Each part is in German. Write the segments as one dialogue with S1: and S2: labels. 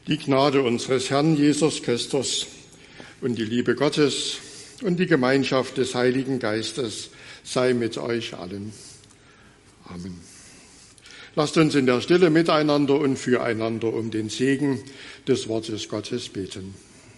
S1: Die Gnade unseres Herrn Jesus Christus und die Liebe Gottes und die Gemeinschaft des Heiligen Geistes sei mit euch allen. Amen. Lasst uns in der Stille miteinander und füreinander um den Segen des Wortes Gottes beten.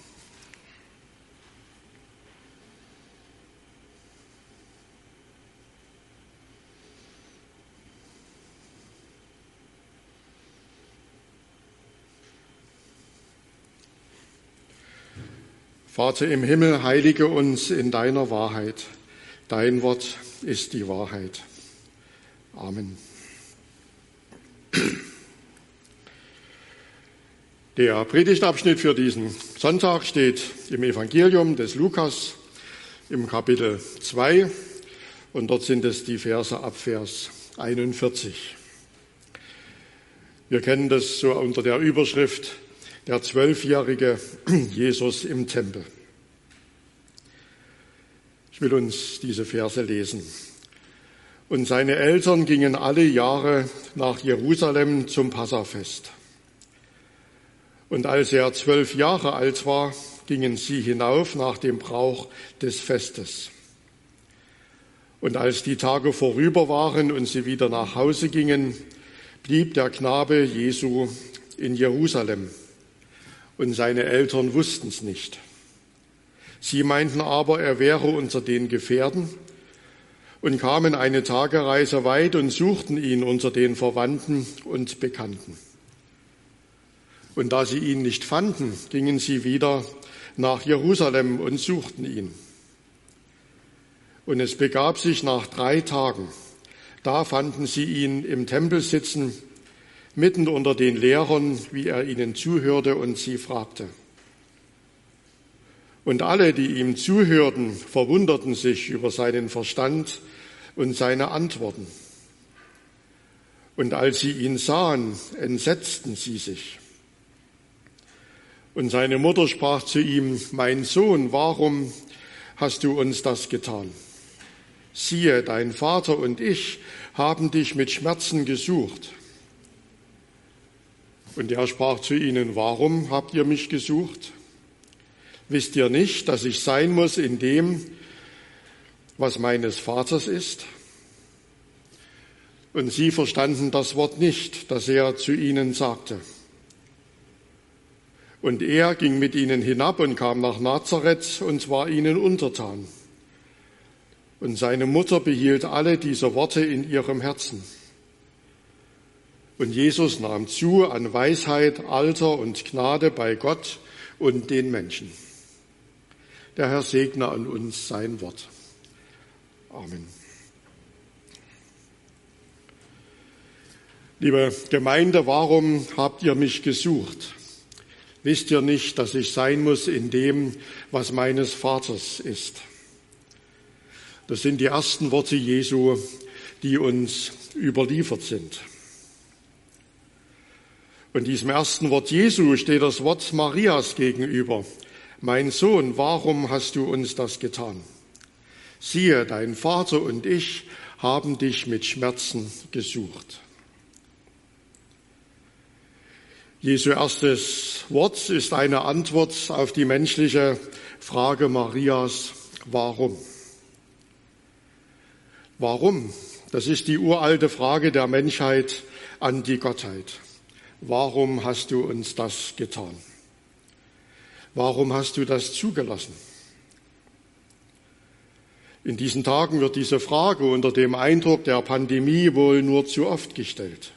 S1: Vater im Himmel, heilige uns in deiner Wahrheit. Dein Wort ist die Wahrheit. Amen. Der Predigtabschnitt für diesen Sonntag steht im Evangelium des Lukas im Kapitel 2 und dort sind es die Verse ab Vers 41. Wir kennen das so unter der Überschrift der 12-jährige Jesus im Tempel. Ich will uns diese Verse lesen. Und seine Eltern gingen alle Jahre nach Jerusalem zum Passafest. Und als er 12 Jahre alt war, gingen sie hinauf nach dem Brauch des Festes. Und als die Tage vorüber waren und sie wieder nach Hause gingen, blieb der Knabe Jesu in Jerusalem. Und seine Eltern wussten es nicht. Sie meinten aber, er wäre unter den Gefährten und kamen eine Tagereise weit und suchten ihn unter den Verwandten und Bekannten. Und da sie ihn nicht fanden, gingen sie wieder nach Jerusalem und suchten ihn. Und es begab sich nach 3 Tagen, da fanden sie ihn im Tempel sitzen, mitten unter den Lehrern, wie er ihnen zuhörte und sie fragte. Und alle, die ihm zuhörten, verwunderten sich über seinen Verstand und seine Antworten. Und als sie ihn sahen, entsetzten sie sich. Und seine Mutter sprach zu ihm: Mein Sohn, warum hast du uns das getan? Siehe, dein Vater und ich haben dich mit Schmerzen gesucht. Und er sprach zu ihnen: Warum habt ihr mich gesucht? Wisst ihr nicht, dass ich sein muss in dem, was meines Vaters ist? Und sie verstanden das Wort nicht, das er zu ihnen sagte. Und er ging mit ihnen hinab und kam nach Nazareth und war ihnen untertan. Und seine Mutter behielt alle diese Worte in ihrem Herzen. Und Jesus nahm zu an Weisheit, Alter und Gnade bei Gott und den Menschen. Der Herr segne an uns sein Wort. Amen. Liebe Gemeinde, warum habt ihr mich gesucht? Wisst ihr nicht, dass ich sein muss in dem, was meines Vaters ist? Das sind die ersten Worte Jesu, die uns überliefert sind. Und diesem ersten Wort Jesu steht das Wort Marias gegenüber. Mein Sohn, warum hast du uns das getan? Siehe, dein Vater und ich haben dich mit Schmerzen gesucht. Jesu erstes Wort ist eine Antwort auf die menschliche Frage Marias, warum? Warum? Das ist die uralte Frage der Menschheit an die Gottheit. Warum hast du uns das getan? Warum hast du das zugelassen? In diesen Tagen wird diese Frage unter dem Eindruck der Pandemie wohl nur zu oft gestellt.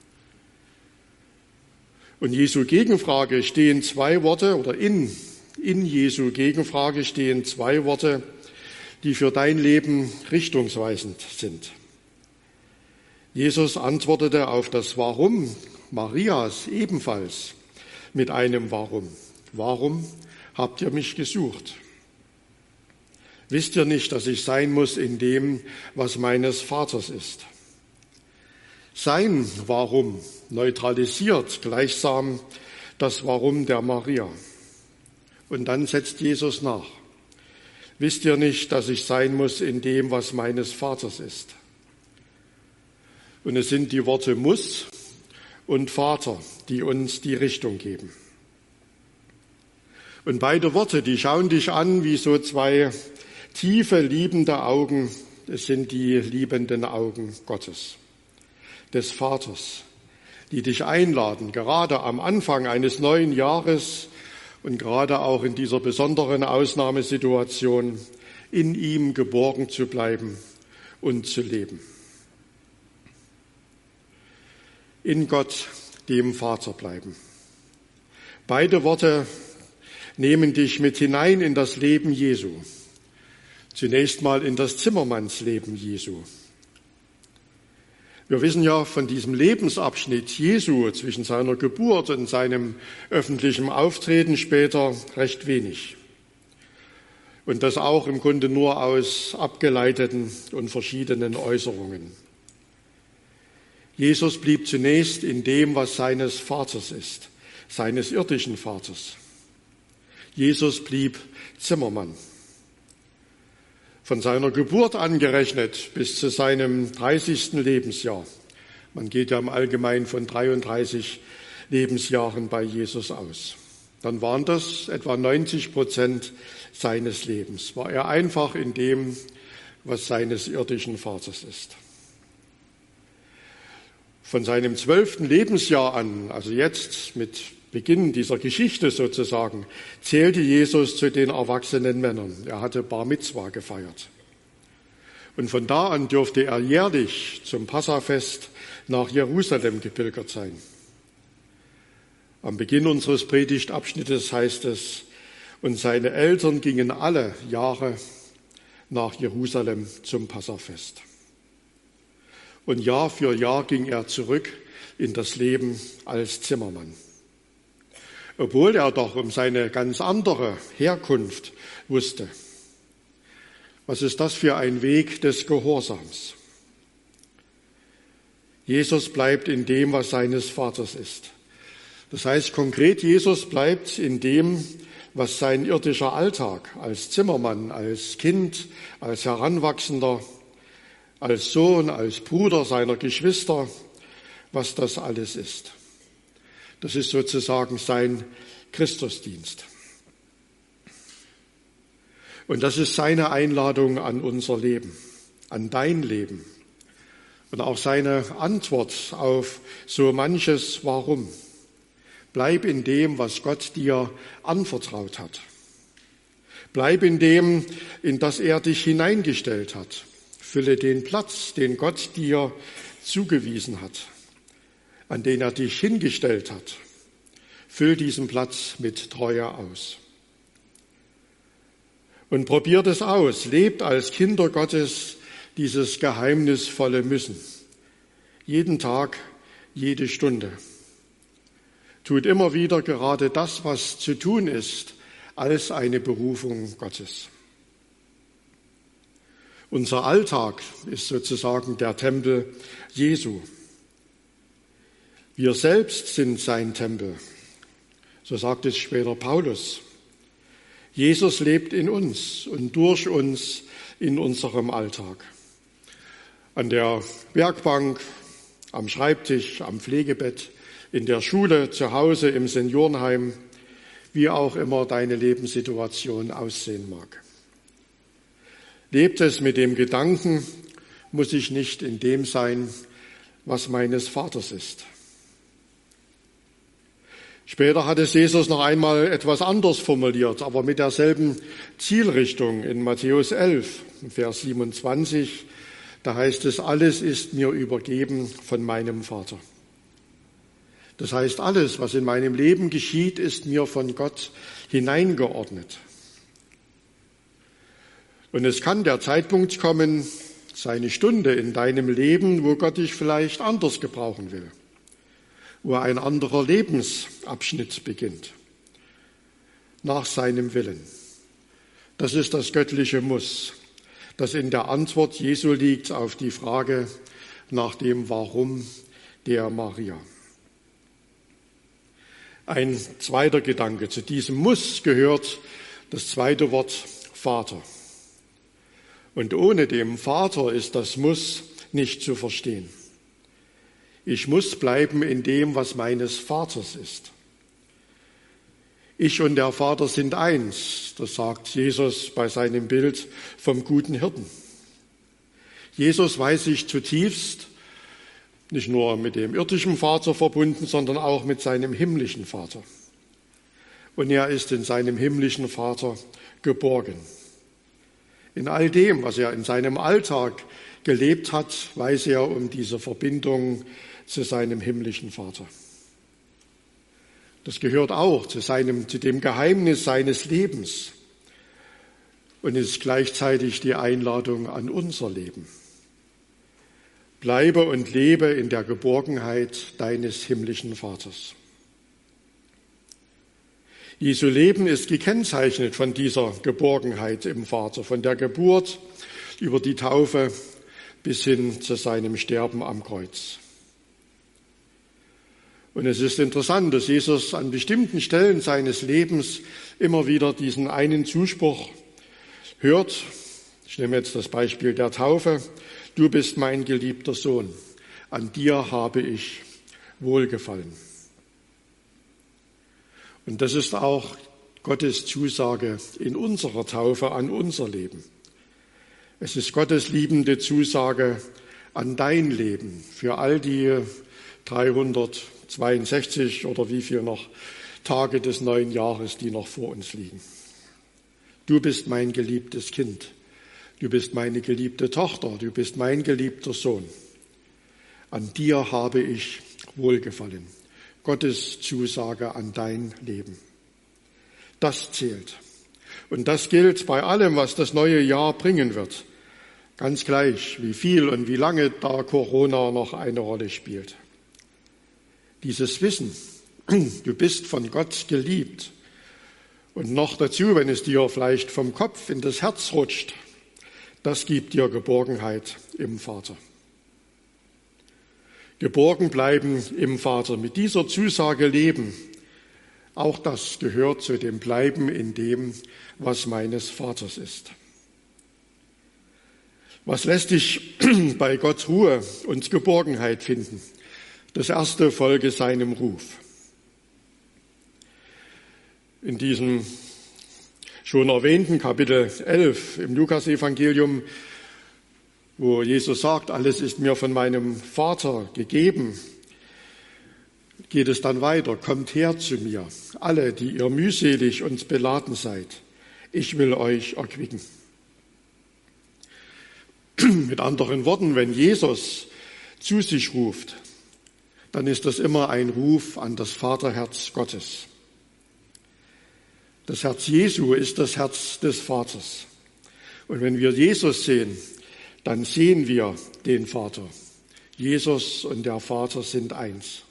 S1: Und Jesu Gegenfrage stehen 2 Worte, oder in Jesu Gegenfrage stehen 2 Worte, die für dein Leben richtungsweisend sind. Jesus antwortete auf das Warum Marias ebenfalls mit einem Warum. Warum habt ihr mich gesucht? Wisst ihr nicht, dass ich sein muss in dem, was meines Vaters ist? Sein Warum neutralisiert gleichsam das Warum der Maria. Und dann setzt Jesus nach. Wisst ihr nicht, dass ich sein muss in dem, was meines Vaters ist? Und es sind die Worte muss und Vater, die uns die Richtung geben. Und beide Worte, die schauen dich an wie so zwei tiefe, liebende Augen. Es sind die liebenden Augen Gottes, des Vaters, die dich einladen, gerade am Anfang eines neuen Jahres und gerade auch in dieser besonderen Ausnahmesituation, in ihm geborgen zu bleiben und zu leben. In Gott, dem Vater, bleiben. Beide Worte nehmen dich mit hinein in das Leben Jesu. Zunächst mal in das Zimmermannsleben Jesu. Wir wissen ja von diesem Lebensabschnitt Jesu zwischen seiner Geburt und seinem öffentlichen Auftreten später recht wenig. Und das auch im Grunde nur aus abgeleiteten und verschiedenen Äußerungen. Jesus blieb zunächst in dem, was seines Vaters ist, seines irdischen Vaters. Jesus blieb Zimmermann. Von seiner Geburt angerechnet bis zu seinem 30. Lebensjahr. Man geht ja im Allgemeinen von 33 Lebensjahren bei Jesus aus. Dann waren das etwa 90% seines Lebens. War er einfach in dem, was seines irdischen Vaters ist. Von seinem 12. Lebensjahr an, also jetzt mit Beginn dieser Geschichte sozusagen, zählte Jesus zu den erwachsenen Männern. Er hatte Bar Mitzwa gefeiert. Und von da an dürfte er jährlich zum Passafest nach Jerusalem gepilgert sein. Am Beginn unseres Predigtabschnittes heißt es, und seine Eltern gingen alle Jahre nach Jerusalem zum Passafest. Und Jahr für Jahr ging er zurück in das Leben als Zimmermann. Obwohl er doch um seine ganz andere Herkunft wusste. Was ist das für ein Weg des Gehorsams? Jesus bleibt in dem, was seines Vaters ist. Das heißt konkret, Jesus bleibt in dem, was sein irdischer Alltag als Zimmermann, als Kind, als Heranwachsender, als Sohn, als Bruder seiner Geschwister, was das alles ist. Das ist sozusagen sein Christusdienst. Und das ist seine Einladung an unser Leben, an dein Leben. Und auch seine Antwort auf so manches Warum. Bleib in dem, was Gott dir anvertraut hat. Bleib in dem, in das er dich hineingestellt hat. Fülle den Platz, den Gott dir zugewiesen hat, an den er dich hingestellt hat. Füll diesen Platz mit Treue aus. Und probiert es aus. Lebt als Kinder Gottes dieses geheimnisvolle Müssen. Jeden Tag, jede Stunde. Tut immer wieder gerade das, was zu tun ist, als eine Berufung Gottes. Unser Alltag ist sozusagen der Tempel Jesu. Wir selbst sind sein Tempel. So sagt es später Paulus. Jesus lebt in uns und durch uns in unserem Alltag. An der Werkbank, am Schreibtisch, am Pflegebett, in der Schule, zu Hause, im Seniorenheim, wie auch immer deine Lebenssituation aussehen mag. Lebt es mit dem Gedanken, muss ich nicht in dem sein, was meines Vaters ist. Später hat es Jesus noch einmal etwas anders formuliert, aber mit derselben Zielrichtung in Matthäus 11, Vers 27. Da heißt es, alles ist mir übergeben von meinem Vater. Das heißt, alles, was in meinem Leben geschieht, ist mir von Gott hineingeordnet. Und es kann der Zeitpunkt kommen, seine Stunde in deinem Leben, wo Gott dich vielleicht anders gebrauchen will, wo ein anderer Lebensabschnitt beginnt, nach seinem Willen. Das ist das göttliche Muss, das in der Antwort Jesu liegt auf die Frage nach dem Warum der Maria. Ein zweiter Gedanke. Zu diesem Muss gehört das zweite Wort Vater. Und ohne dem Vater ist das Muss nicht zu verstehen. Ich muss bleiben in dem, was meines Vaters ist. Ich und der Vater sind eins, das sagt Jesus bei seinem Bild vom guten Hirten. Jesus weiß sich zutiefst nicht nur mit dem irdischen Vater verbunden, sondern auch mit seinem himmlischen Vater. Und er ist in seinem himmlischen Vater geborgen. In all dem, was er in seinem Alltag gelebt hat, weiß er um diese Verbindung zu seinem himmlischen Vater. Das gehört auch zu dem Geheimnis seines Lebens und ist gleichzeitig die Einladung an unser Leben. Bleibe und lebe in der Geborgenheit deines himmlischen Vaters. Jesu Leben ist gekennzeichnet von dieser Geborgenheit im Vater, von der Geburt über die Taufe bis hin zu seinem Sterben am Kreuz. Und es ist interessant, dass Jesus an bestimmten Stellen seines Lebens immer wieder diesen einen Zuspruch hört. Ich nehme jetzt das Beispiel der Taufe. Du bist mein geliebter Sohn. An dir habe ich Wohlgefallen. Und das ist auch Gottes Zusage in unserer Taufe an unser Leben. Es ist Gottes liebende Zusage an dein Leben für all die 362 oder wie viel noch Tage des neuen Jahres, die noch vor uns liegen. Du bist mein geliebtes Kind. Du bist meine geliebte Tochter, du bist mein geliebter Sohn. An dir habe ich Wohlgefallen. Gottes Zusage an dein Leben. Das zählt. Und das gilt bei allem, was das neue Jahr bringen wird. Ganz gleich, wie viel und wie lange da Corona noch eine Rolle spielt. Dieses Wissen, du bist von Gott geliebt. Und noch dazu, wenn es dir vielleicht vom Kopf in das Herz rutscht, das gibt dir Geborgenheit im Vater. Geborgen bleiben im Vater, mit dieser Zusage leben. Auch das gehört zu dem Bleiben in dem, was meines Vaters ist. Was lässt dich bei Gott Ruhe und Geborgenheit finden? Das erste, folge seinem Ruf. In diesem schon erwähnten Kapitel 11 im Lukasevangelium, wo Jesus sagt, alles ist mir von meinem Vater gegeben, geht es dann weiter. Kommt her zu mir, alle, die ihr mühselig und beladen seid. Ich will euch erquicken. Mit anderen Worten, wenn Jesus zu sich ruft, dann ist das immer ein Ruf an das Vaterherz Gottes. Das Herz Jesu ist das Herz des Vaters. Und wenn wir Jesus sehen, dann sehen wir den Vater. Jesus und der Vater sind eins.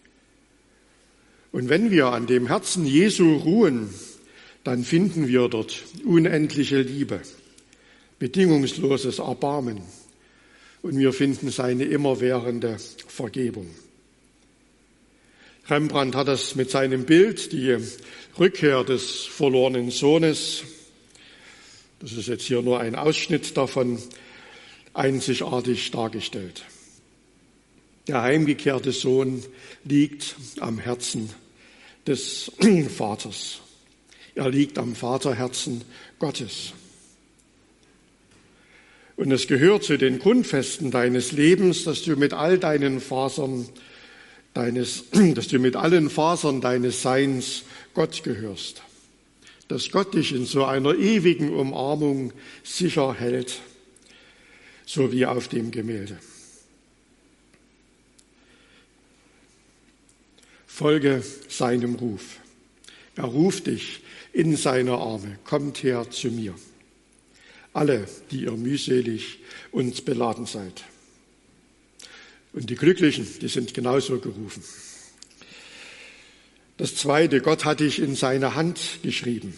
S1: Und wenn wir an dem Herzen Jesu ruhen, dann finden wir dort unendliche Liebe, bedingungsloses Erbarmen und wir finden seine immerwährende Vergebung. Rembrandt hat das mit seinem Bild, die Rückkehr des verlorenen Sohnes, das ist jetzt hier nur ein Ausschnitt davon, einzigartig dargestellt. Der heimgekehrte Sohn liegt am Herzen des Vaters. Er liegt am Vaterherzen Gottes. Und es gehört zu den Grundfesten deines Lebens, dass du mit all deinen Fasern dass du mit allen Fasern deines Seins Gott gehörst. Dass Gott dich in so einer ewigen Umarmung sicher hält, so wie auf dem Gemälde. Folge seinem Ruf. Er ruft dich in seine Arme. Kommt her zu mir. Alle, die ihr mühselig und beladen seid. Und die Glücklichen, die sind genauso gerufen. Das Zweite, Gott hat dich in seine Hand geschrieben.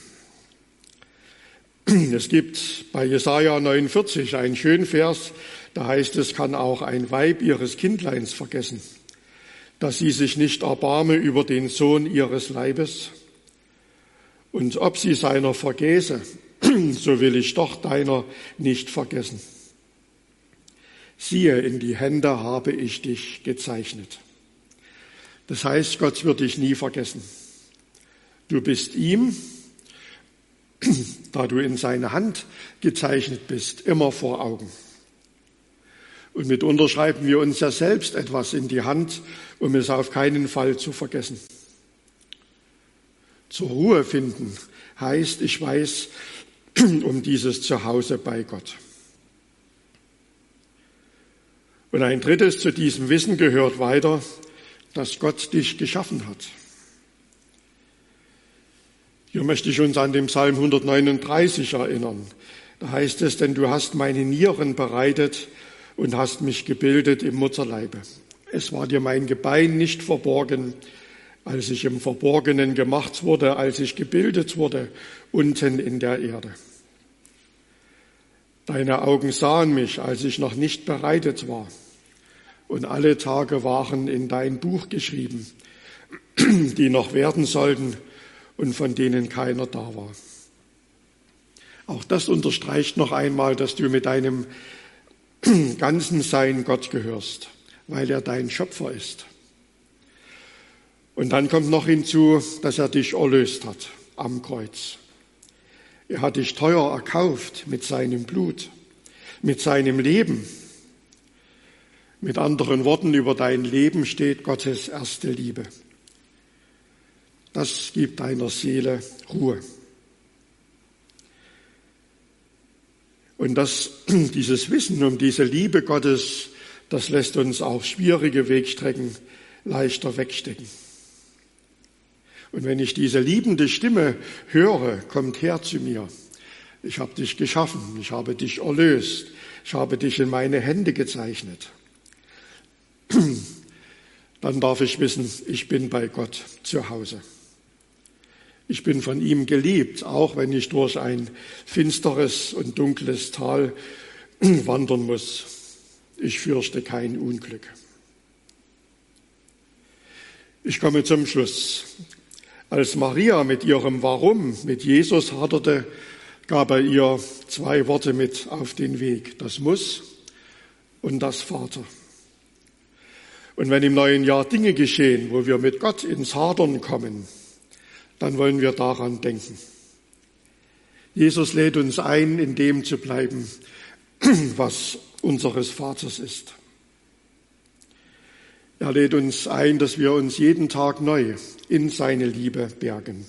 S1: Es gibt bei Jesaja 49 einen schönen Vers, da heißt es, kann auch ein Weib ihres Kindleins vergessen, dass sie sich nicht erbarme über den Sohn ihres Leibes. Und ob sie seiner vergäße, so will ich doch deiner nicht vergessen. Siehe, in die Hände habe ich dich gezeichnet. Das heißt, Gott wird dich nie vergessen. Du bist ihm, da du in seine Hand gezeichnet bist, immer vor Augen. Und mitunter schreiben wir uns ja selbst etwas in die Hand, um es auf keinen Fall zu vergessen. Zur Ruhe finden heißt, ich weiß um dieses Zuhause bei Gott. Und ein drittes zu diesem Wissen gehört weiter, dass Gott dich geschaffen hat. Hier möchte ich uns an den Psalm 139 erinnern. Da heißt es, denn du hast meine Nieren bereitet und hast mich gebildet im Mutterleibe. Es war dir mein Gebein nicht verborgen, als ich im Verborgenen gemacht wurde, als ich gebildet wurde, unten in der Erde. Deine Augen sahen mich, als ich noch nicht bereitet war. Und alle Tage waren in dein Buch geschrieben, die noch werden sollten und von denen keiner da war. Auch das unterstreicht noch einmal, dass du mit deinem ganzen Sein Gott gehörst, weil er dein Schöpfer ist. Und dann kommt noch hinzu, dass er dich erlöst hat am Kreuz. Er hat dich teuer erkauft mit seinem Blut, mit seinem Leben. Mit anderen Worten, über dein Leben steht Gottes erste Liebe. Das gibt deiner Seele Ruhe. Und dieses Wissen um diese Liebe Gottes, das lässt uns auch schwierige Wegstrecken leichter wegstecken. Und wenn ich diese liebende Stimme höre, kommt her zu mir. Ich habe dich geschaffen, ich habe dich erlöst, ich habe dich in meine Hände gezeichnet. Dann darf ich wissen, ich bin bei Gott zu Hause. Ich bin von ihm geliebt, auch wenn ich durch ein finsteres und dunkles Tal wandern muss. Ich fürchte kein Unglück. Ich komme zum Schluss. Als Maria mit ihrem Warum mit Jesus haderte, gab er ihr 2 Worte mit auf den Weg. Das Muss und das Vater. Und wenn im neuen Jahr Dinge geschehen, wo wir mit Gott ins Hadern kommen, dann wollen wir daran denken. Jesus lädt uns ein, in dem zu bleiben, was unseres Vaters ist. Er lädt uns ein, dass wir uns jeden Tag neu in seine Liebe bergen.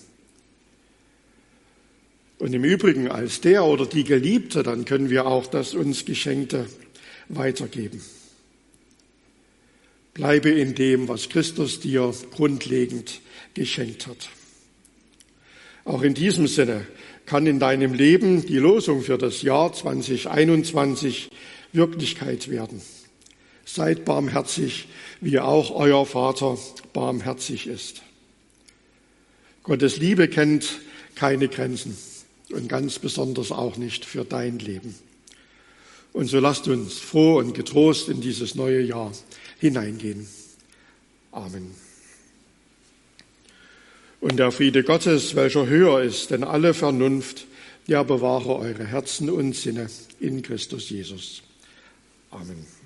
S1: Und im Übrigen als der oder die Geliebte, dann können wir auch das uns Geschenkte weitergeben. Bleibe in dem, was Christus dir grundlegend geschenkt hat. Auch in diesem Sinne kann in deinem Leben die Losung für das Jahr 2021 Wirklichkeit werden. Seid barmherzig, wie auch euer Vater barmherzig ist. Gottes Liebe kennt keine Grenzen und ganz besonders auch nicht für dein Leben. Und so lasst uns froh und getrost in dieses neue Jahr hineingehen. Amen. Und der Friede Gottes, welcher höher ist denn alle Vernunft, der bewahre eure Herzen und Sinne in Christus Jesus. Amen.